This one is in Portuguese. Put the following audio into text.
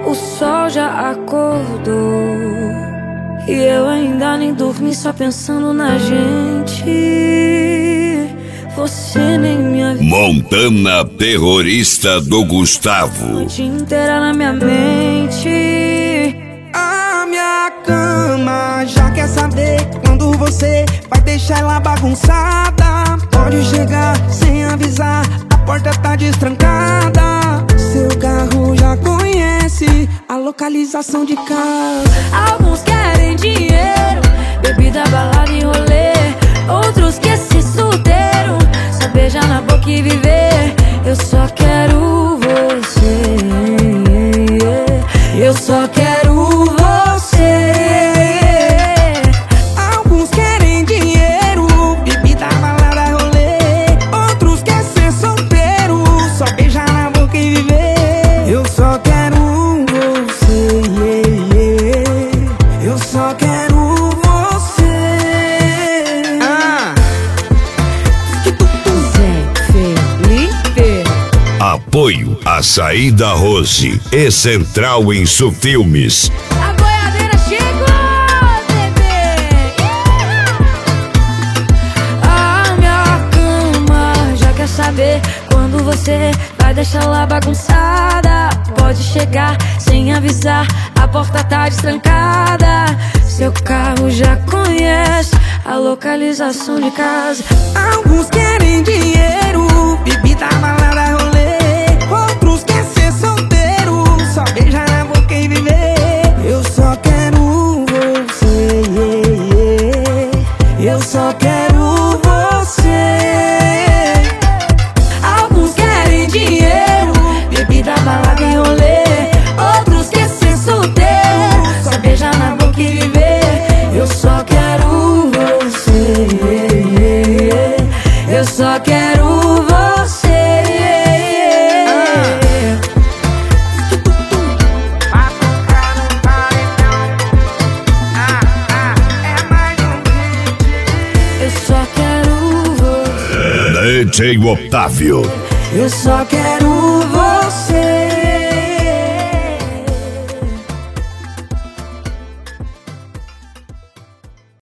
O sol já acordou e eu ainda nem dormi, só pensando na gente. Você nem me avisou. Montana Terrorista do Gustavo. Noite inteira na minha mente. A minha cama já quer saber quando você vai deixar ela bagunçada. Pode chegar sem avisar, a porta tá destrancada. Seu carro já conhece a localização de casa. Alguns querem dinheiro, bebida, balada e rolê. Outros querem ser solteiro, só beijar na boca e viver. Eu só quero você, eu só quero você. Alguns querem dinheiro, bebida, balada, rolê. Outros querem ser solteiro, só beijar na boca e viver. Eu só quero você, eu só quero você. Felipe. Apoio Açaí da Rose e Central Insufilmes. A boiadeira chegou, bebê. A minha cama já quer saber quando você vai deixar lá bagunçada. Pode chegar sem avisar, a porta tá destrancada. Seu carro já conhece a localização de casa. Alguns querem dinheiro, bebida, balada, rolê. Outros querem ser solteiro, só beijar na boca e viver. Eu só quero você, eu só quero você. Alguns querem dinheiro, bebida, balada e rolê. Outros querem ser solteiro, só beijar na boca e viver. Eu só quero você, eu só quero você. Eu só quero você. DJ Otávio. Eu só quero você.